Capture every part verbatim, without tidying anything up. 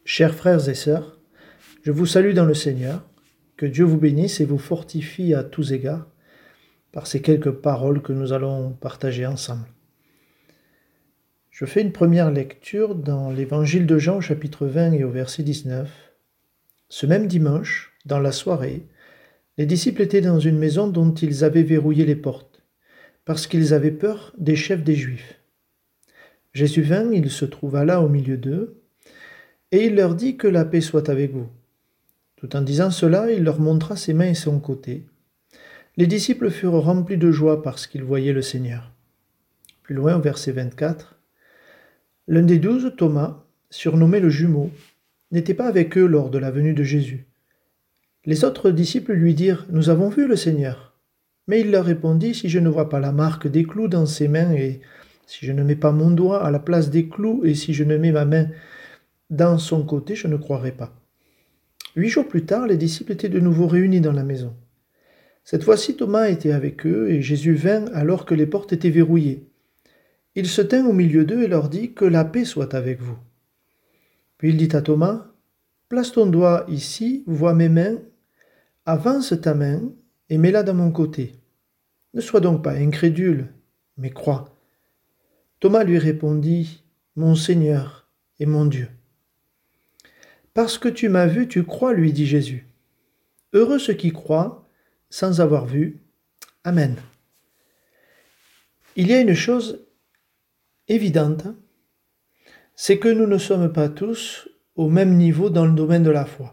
Chers frères et sœurs, je vous salue dans le Seigneur, que Dieu vous bénisse et vous fortifie à tous égards par ces quelques paroles que nous allons partager ensemble. Je fais une première lecture dans l'Évangile de Jean, chapitre vingt et au verset dix-neuf. Ce même dimanche, dans la soirée, les disciples étaient dans une maison dont ils avaient verrouillé les portes, parce qu'ils avaient peur des chefs des Juifs. Jésus vint, il se trouva là au milieu d'eux, et il leur dit que la paix soit avec vous. Tout en disant cela, il leur montra ses mains et son côté. Les disciples furent remplis de joie parce qu'ils voyaient le Seigneur. Plus loin, au verset vingt-quatre, l'un des douze, Thomas, surnommé le jumeau, n'était pas avec eux lors de la venue de Jésus. Les autres disciples lui dirent « Nous avons vu le Seigneur ». Mais il leur répondit « Si je ne vois pas la marque des clous dans ses mains et si je ne mets pas mon doigt à la place des clous et si je ne mets ma main dans son côté, je ne croirai pas. » Huit jours plus tard, les disciples étaient de nouveau réunis dans la maison. Cette fois-ci, Thomas était avec eux et Jésus vint alors que les portes étaient verrouillées. Il se tint au milieu d'eux et leur dit « Que la paix soit avec vous. » Puis il dit à Thomas « Place ton doigt ici, vois mes mains, avance ta main et mets-la dans mon côté. Ne sois donc pas incrédule, mais crois. » Thomas lui répondit « Mon Seigneur et mon Dieu. » « Parce que tu m'as vu, tu crois, lui dit Jésus. Heureux ceux qui croient sans avoir vu. Amen. » Il y a une chose évidente, c'est que nous ne sommes pas tous au même niveau dans le domaine de la foi.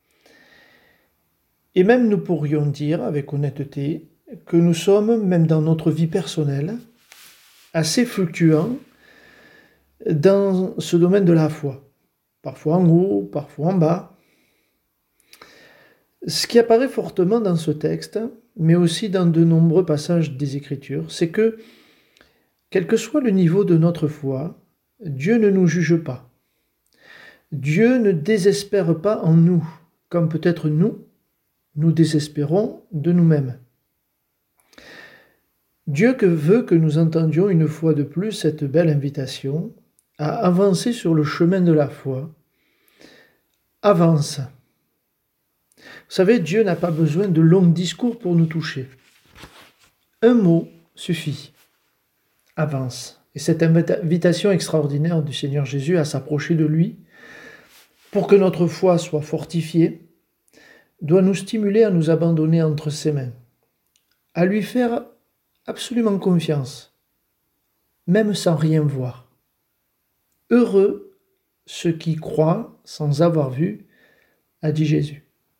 Et même nous pourrions dire avec honnêteté que nous sommes, même dans notre vie personnelle, assez fluctuants dans ce domaine de la foi. Parfois en haut, parfois en bas. Ce qui apparaît fortement dans ce texte, mais aussi dans de nombreux passages des Écritures, c'est que, quel que soit le niveau de notre foi, Dieu ne nous juge pas. Dieu ne désespère pas en nous, comme peut-être nous, nous désespérons de nous-mêmes. Dieu que veut que nous entendions une fois de plus cette belle invitation à avancer sur le chemin de la foi. Avance. Vous savez, Dieu n'a pas besoin de longs discours pour nous toucher. Un mot suffit. Avance. Et cette invitation extraordinaire du Seigneur Jésus à s'approcher de lui, pour que notre foi soit fortifiée, doit nous stimuler à nous abandonner entre ses mains, à lui faire absolument confiance, même sans rien voir. Heureux ceux qui croient sans avoir vu, a dit Jésus.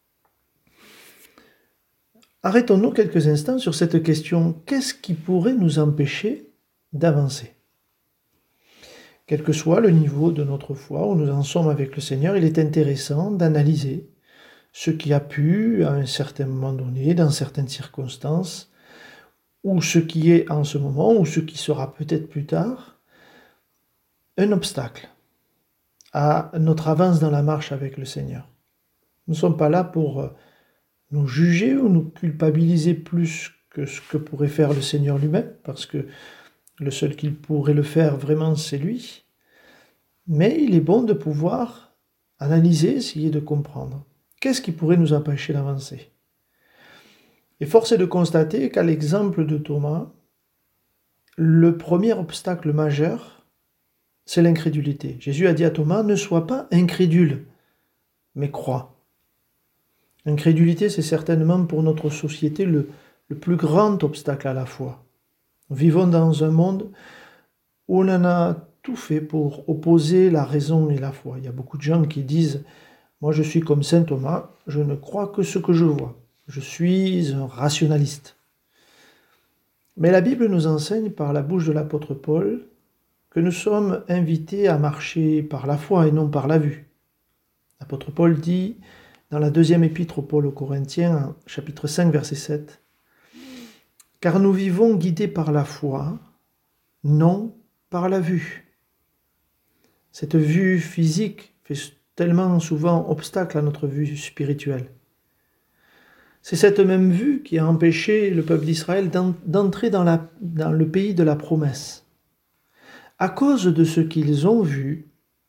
Arrêtons-nous quelques instants sur cette question. Qu'est-ce qui pourrait nous empêcher d'avancer? Quel que soit le niveau de notre foi où nous en sommes avec le Seigneur, il est intéressant d'analyser ce qui a pu, à un certain moment donné, dans certaines circonstances, ou ce qui est en ce moment, ou ce qui sera peut-être plus tard, un obstacle à notre avance dans la marche avec le Seigneur. Nous ne sommes pas là pour nous juger ou nous culpabiliser plus que ce que pourrait faire le Seigneur lui-même, parce que le seul qui pourrait le faire vraiment, c'est lui. Mais il est bon de pouvoir analyser, essayer de comprendre. Qu'est-ce qui pourrait nous empêcher d'avancer? Et force est de constater qu'à l'exemple de Thomas, le premier obstacle majeur, c'est l'incrédulité. Jésus a dit à Thomas, ne sois pas incrédule, mais crois. L'incrédulité, c'est certainement pour notre société le, le plus grand obstacle à la foi. Nous vivons dans un monde où on en a tout fait pour opposer la raison et la foi. Il y a beaucoup de gens qui disent, moi je suis comme saint Thomas, je ne crois que ce que je vois. Je suis un rationaliste. Mais la Bible nous enseigne par la bouche de l'apôtre Paul que nous sommes invités à marcher par la foi et non par la vue. L'apôtre Paul dit dans la deuxième épître au Paul aux Corinthiens, chapitre cinq, verset sept, « Car nous vivons guidés par la foi, non par la vue. » Cette vue physique fait tellement souvent obstacle à notre vue spirituelle. C'est cette même vue qui a empêché le peuple d'Israël d'entrer dans, la, dans le pays de la promesse. À cause de ce qu'ils ont vu,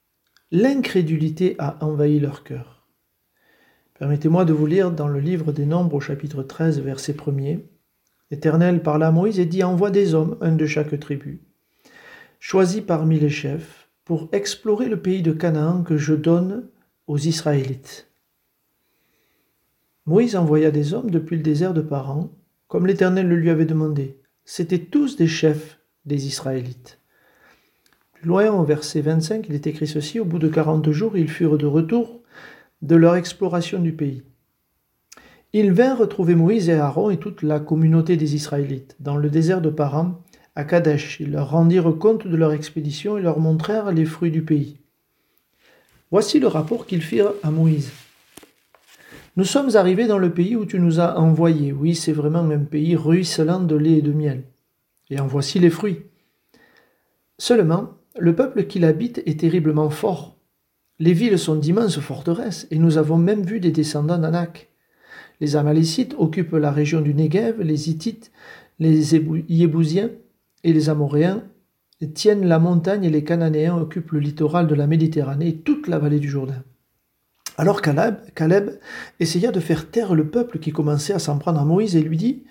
L'incrédulité a envahi leur cœur. Permettez-moi de vous lire dans le livre des Nombres au chapitre treize, verset premier. L'Éternel parla à Moïse et dit « Envoie des hommes, un de chaque tribu, choisis parmi les chefs, pour explorer le pays de Canaan que je donne aux Israélites. » Moïse envoya des hommes depuis le désert de Paran, comme l'Éternel le lui avait demandé. C'étaient tous des chefs des Israélites. Plus loin, au verset vingt-cinq, il est écrit ceci, « Au bout de quarante jours, ils furent de retour de leur exploration du pays. Ils vinrent retrouver Moïse et Aaron et toute la communauté des Israélites dans le désert de Paran, à Kadesh. Ils leur rendirent compte de leur expédition et leur montrèrent les fruits du pays. Voici le rapport qu'ils firent à Moïse. Nous sommes arrivés dans le pays où tu nous as envoyés. Oui, c'est vraiment un pays ruisselant de lait et de miel. Et en voici les fruits. Seulement, le peuple qui l'habite est terriblement fort. Les villes sont d'immenses forteresses, et nous avons même vu des descendants d'Anak. Les Amalécites occupent la région du Néguev, les Hittites, les Yébousiens et les Amoréens tiennent la montagne et les Cananéens occupent le littoral de la Méditerranée et toute la vallée du Jourdain. Alors Caleb, Caleb essaya de faire taire le peuple qui commençait à s'en prendre à Moïse et lui dit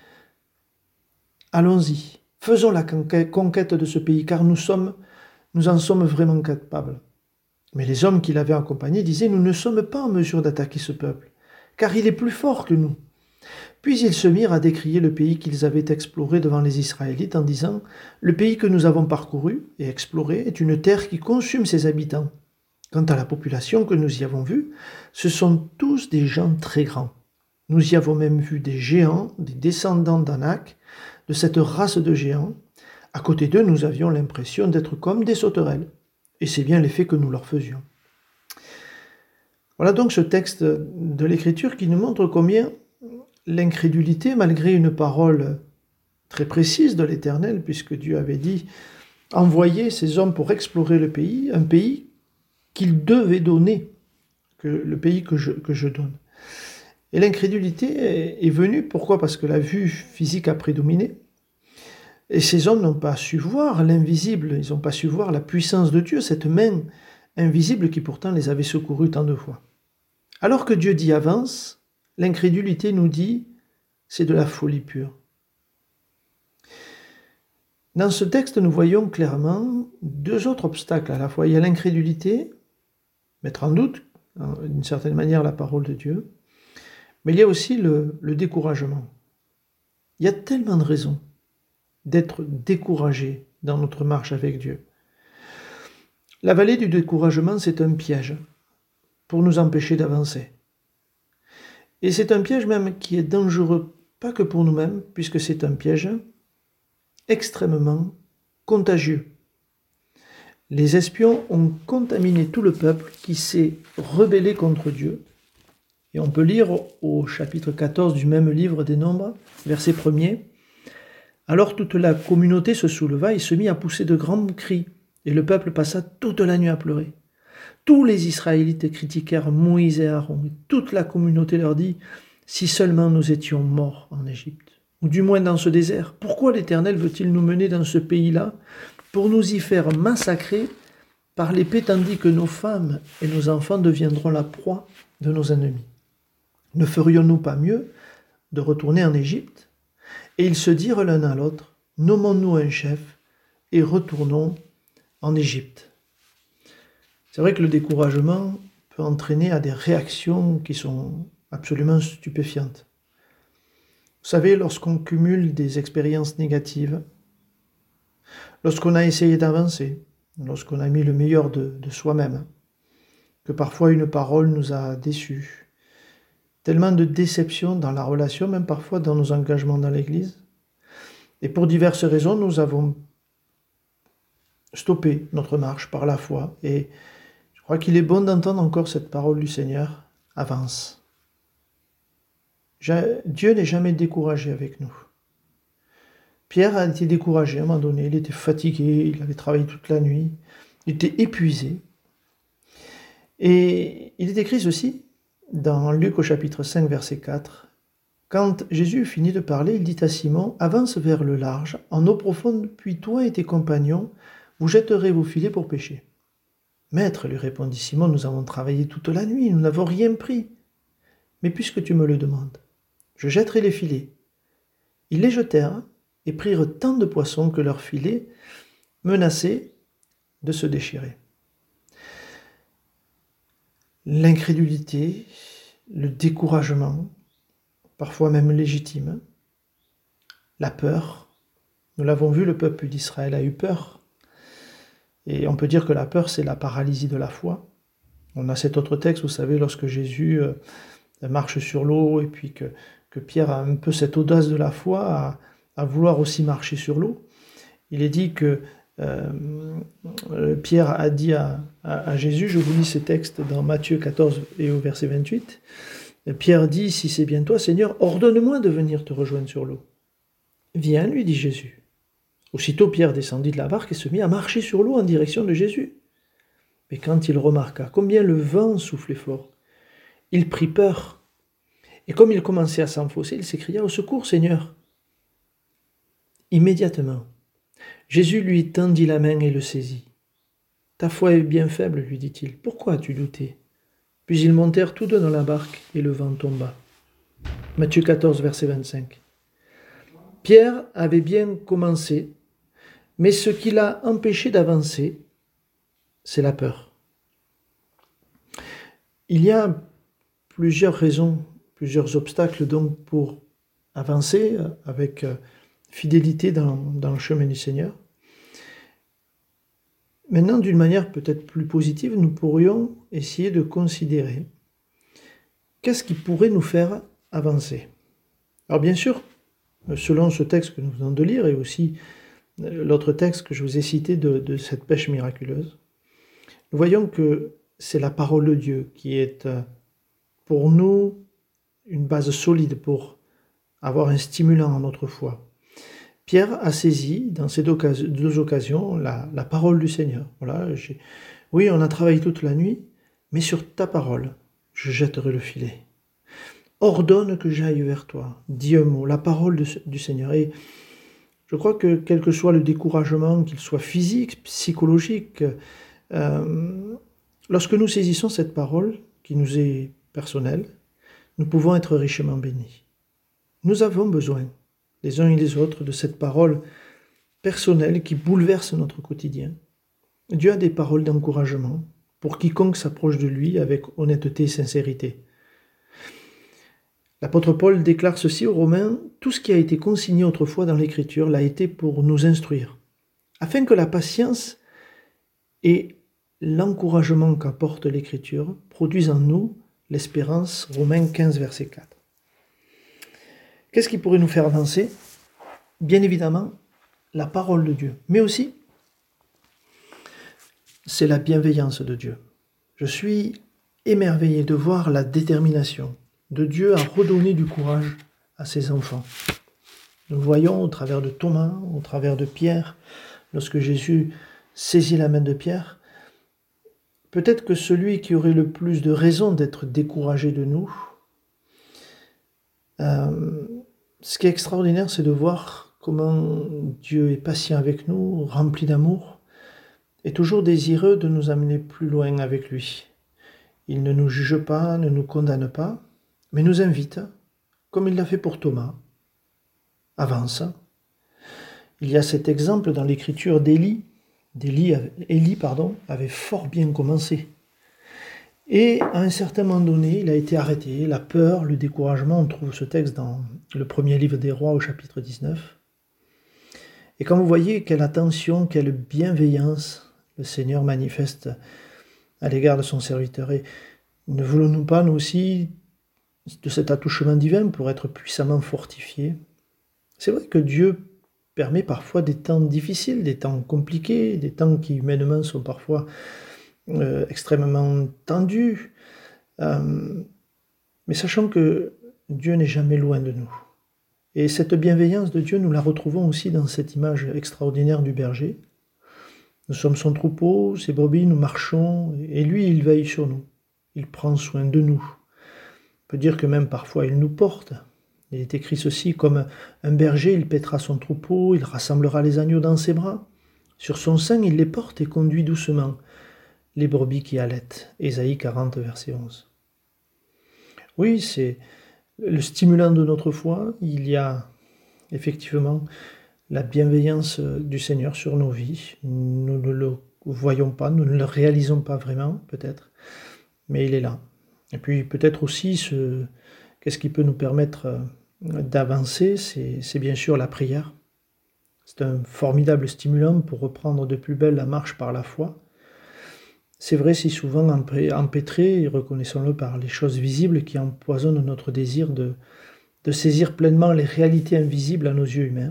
« Allons-y, faisons la conquête de ce pays, car nous, sommes, nous en sommes vraiment capables. » Mais les hommes qui l'avaient accompagné disaient « Nous ne sommes pas en mesure d'attaquer ce peuple, car il est plus fort que nous. » Puis ils se mirent à décrier le pays qu'ils avaient exploré devant les Israélites en disant « Le pays que nous avons parcouru et exploré est une terre qui consume ses habitants. Quant à la population que nous y avons vue, ce sont tous des gens très grands. Nous y avons même vu des géants, des descendants d'Anak, de cette race de géants. À côté d'eux, nous avions l'impression d'être comme des sauterelles. Et c'est bien l'effet que nous leur faisions. » Voilà donc ce texte de l'Écriture qui nous montre combien l'incrédulité, malgré une parole très précise de l'Éternel, puisque Dieu avait dit « Envoyez ces hommes pour explorer le pays, un pays qu'il devait donner, que, le pays que je, que je donne. » Et l'incrédulité est venue, pourquoi? Parce que la vue physique a prédominé. Et ces hommes n'ont pas su voir l'invisible, ils n'ont pas su voir la puissance de Dieu, cette main invisible qui pourtant les avait secourus tant de fois. Alors que Dieu dit « avance », l'incrédulité nous dit « c'est de la folie pure ». Dans ce texte, nous voyons clairement deux autres obstacles à la fois. Il y a l'incrédulité, mettre en doute, d'une certaine manière, la parole de Dieu, mais il y a aussi le, le découragement. Il y a tellement de raisons d'être découragé dans notre marche avec Dieu. La vallée du découragement, c'est un piège pour nous empêcher d'avancer. Et c'est un piège même qui est dangereux, pas que pour nous-mêmes, puisque c'est un piège extrêmement contagieux. Les espions ont contaminé tout le peuple qui s'est rebellé contre Dieu. Et on peut lire au chapitre quatorze du même livre des Nombres, verset premier. Alors toute la communauté se souleva et se mit à pousser de grands cris, et le peuple passa toute la nuit à pleurer. Tous les Israélites critiquèrent Moïse et Aaron, et toute la communauté leur dit « Si seulement nous étions morts en Égypte, ou du moins dans ce désert, pourquoi l'Éternel veut-il nous mener dans ce pays-là pour nous y faire massacrer par l'épée tandis que nos femmes et nos enfants deviendront la proie de nos ennemis? Ne ferions-nous pas mieux de retourner en Égypte ?» Et ils se dirent l'un à l'autre, « Nommons-nous un chef et retournons en Égypte. » C'est vrai que le découragement peut entraîner à des réactions qui sont absolument stupéfiantes. Vous savez, lorsqu'on cumule des expériences négatives, lorsqu'on a essayé d'avancer, lorsqu'on a mis le meilleur de, de soi-même, que parfois une parole nous a déçus, tellement de déceptions dans la relation, même parfois dans nos engagements dans l'Église, et pour diverses raisons, nous avons stoppé notre marche par la foi, et je crois qu'il est bon d'entendre encore cette parole du Seigneur, avance. Dieu n'est jamais découragé avec nous. Pierre a été découragé à un moment donné, il était fatigué, il avait travaillé toute la nuit, il était épuisé. Et il est écrit ceci dans Luc au chapitre cinq, verset quatre. Quand Jésus finit de parler, il dit à Simon, « Avance vers le large, en eau profonde, puis toi et tes compagnons, vous jetterez vos filets pour pêcher. » Maître, lui répondit Simon, nous avons travaillé toute la nuit, nous n'avons rien pris. Mais puisque tu me le demandes, je jetterai les filets. Ils les jetèrent et prirent tant de poissons que leurs filets menaçaient de se déchirer. L'incrédulité, le découragement, parfois même légitime, la peur. Nous l'avons vu, le peuple d'Israël a eu peur. Et on peut dire que la peur, c'est la paralysie de la foi. On a cet autre texte, vous savez, lorsque Jésus euh, marche sur l'eau et puis que, que Pierre a un peu cette audace de la foi à, à vouloir aussi marcher sur l'eau. Il est dit que euh, Pierre a dit à, à, à Jésus, je vous lis ces textes dans Matthieu quatorze et au verset vingt-huit, Pierre dit, si c'est bien toi, Seigneur, ordonne-moi de venir te rejoindre sur l'eau. Viens, lui dit Jésus. Aussitôt Pierre descendit de la barque et se mit à marcher sur l'eau en direction de Jésus. Mais quand il remarqua combien le vent soufflait fort, il prit peur. Et comme il commençait à s'enfoncer, il s'écria, au secours, Seigneur. Immédiatement, Jésus lui tendit la main et le saisit. Ta foi est bien faible, lui dit-il. Pourquoi as-tu douté? Puis ils montèrent tous deux dans la barque et le vent tomba. Matthieu quatorze, verset vingt-cinq. Pierre avait bien commencé, mais ce qui l'a empêché d'avancer, c'est la peur. Il y a plusieurs raisons, plusieurs obstacles donc pour avancer avec fidélité dans, dans le chemin du Seigneur. Maintenant, d'une manière peut-être plus positive, nous pourrions essayer de considérer qu'est-ce qui pourrait nous faire avancer. Alors bien sûr, selon ce texte que nous venons de lire et aussi l'autre texte que je vous ai cité de, de cette pêche miraculeuse, nous voyons que c'est la parole de Dieu qui est pour nous une base solide pour avoir un stimulant en notre foi. Pierre a saisi dans ces deux, deux occasions la, la parole du Seigneur. Voilà, j'ai, oui, on a travaillé toute la nuit, mais sur ta parole, je jetterai le filet. Ordonne que j'aille vers toi. Dis un mot, la parole de, du Seigneur. Et je crois que quel que soit le découragement, qu'il soit physique, psychologique, euh, lorsque nous saisissons cette parole qui nous est personnelle, nous pouvons être richement bénis. Nous avons besoin, les uns et les autres, de cette parole personnelle qui bouleverse notre quotidien. Dieu a des paroles d'encouragement pour quiconque s'approche de lui avec honnêteté et sincérité. L'apôtre Paul déclare ceci aux Romains, « Tout ce qui a été consigné autrefois dans l'Écriture l'a été pour nous instruire, afin que la patience et l'encouragement qu'apporte l'Écriture produisent en nous l'espérance. » Romains quinze, verset quatre. Qu'est-ce qui pourrait nous faire avancer? Bien évidemment, la parole de Dieu, mais aussi, c'est la bienveillance de Dieu. Je suis émerveillé de voir la détermination de Dieu à redonner du courage à ses enfants. Nous voyons au travers de Thomas, au travers de Pierre, lorsque Jésus saisit la main de Pierre, peut-être que celui qui aurait le plus de raisons d'être découragé de nous, euh, ce qui est extraordinaire, c'est de voir comment Dieu est patient avec nous, rempli d'amour, et toujours désireux de nous amener plus loin avec lui. Il ne nous juge pas, ne nous condamne pas, mais nous invite, comme il l'a fait pour Thomas. Avance. Il y a cet exemple dans l'écriture d'Élie. d'Élie, Élie, pardon, avait fort bien commencé. Et à un certain moment donné, il a été arrêté. La peur, le découragement, on trouve ce texte dans le premier livre des Rois au chapitre dix-neuf. Et quand vous voyez quelle attention, quelle bienveillance le Seigneur manifeste à l'égard de son serviteur. Et ne voulons-nous pas, nous aussi, de cet attouchement divin pour être puissamment fortifiés? C'est vrai que Dieu permet parfois des temps difficiles, des temps compliqués, des temps qui humainement sont parfois euh, extrêmement tendus. Euh, mais sachant que Dieu n'est jamais loin de nous. Et cette bienveillance de Dieu, nous la retrouvons aussi dans cette image extraordinaire du berger. Nous sommes son troupeau, ses brebis, nous marchons, et lui, il veille sur nous. Il prend soin de nous. On peut dire que même parfois, il nous porte. Il est écrit ceci, comme un berger, il paîtra son troupeau, il rassemblera les agneaux dans ses bras. Sur son sein, il les porte et conduit doucement. les brebis qui allaitent. Ésaïe quarante, verset onze. Oui, c'est le stimulant de notre foi. Il y a effectivement la bienveillance du Seigneur sur nos vies. Nous ne le voyons pas, nous ne le réalisons pas vraiment, peut-être, mais il est là. Et puis peut-être aussi, ce... qu'est-ce qui peut nous permettre d'avancer, c'est bien sûr la prière. C'est un formidable stimulant pour reprendre de plus belle la marche par la foi. C'est vrai si souvent empêtré, reconnaissons-le, par les choses visibles qui empoisonnent notre désir de, de saisir pleinement les réalités invisibles à nos yeux humains.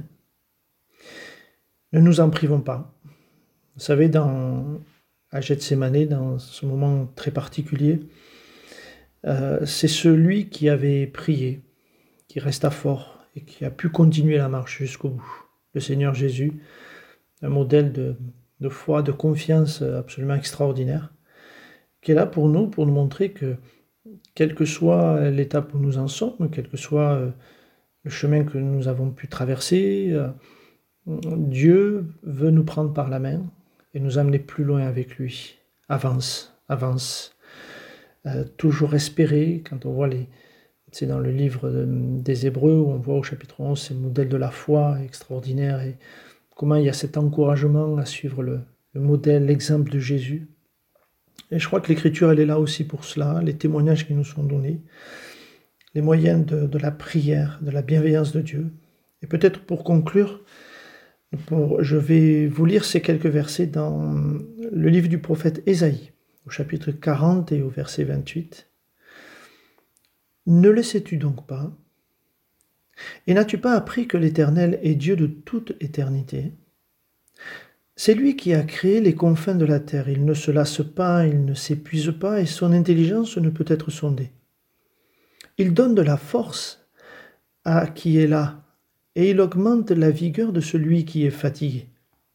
Ne nous en privons pas. Vous savez, dans, à Gethsémané, dans ce moment très particulier, euh, c'est celui qui avait prié, qui resta fort et qui a pu continuer la marche jusqu'au bout. Le Seigneur Jésus, un modèle de, de foi, de confiance absolument extraordinaire, qui est là pour nous, pour nous montrer que, quelle que soit l'étape où nous en sommes, quel que soit le chemin que nous avons pu traverser, Dieu veut nous prendre par la main et nous amener plus loin avec lui. Avance, avance. Euh, toujours espérer, quand on voit les... C'est dans le livre de, des Hébreux où on voit au chapitre onze ces modèles de la foi extraordinaires et comment il y a cet encouragement à suivre le, le modèle, l'exemple de Jésus. Et je crois que l'Écriture, elle est là aussi pour cela, les témoignages qui nous sont donnés, les moyens de, de la prière, de la bienveillance de Dieu. Et peut-être pour conclure, pour, je vais vous lire ces quelques versets dans le livre du prophète Ésaïe, au chapitre quarante et au verset vingt-huit. « Ne le sais-tu donc pas? Et n'as-tu pas appris que l'Éternel est Dieu de toute éternité? C'est lui qui a créé les confins de la terre. Il ne se lasse pas, il ne s'épuise pas, et son intelligence ne peut être sondée. Il donne de la force à qui est là, et il augmente la vigueur de celui qui est fatigué.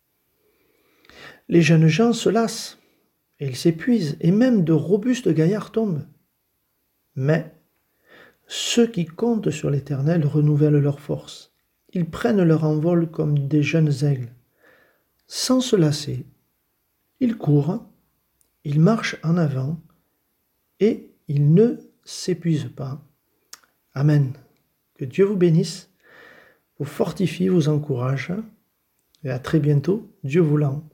Les jeunes gens se lassent, et ils s'épuisent, et même de robustes gaillards tombent. Mais ceux qui comptent sur l'Éternel renouvellent leur force. Ils prennent leur envol comme des jeunes aigles. Sans se lasser, ils courent, ils marchent en avant, et ils ne s'épuisent pas. Amen. Que Dieu vous bénisse, vous fortifie, vous encourage, et à très bientôt, Dieu voulant.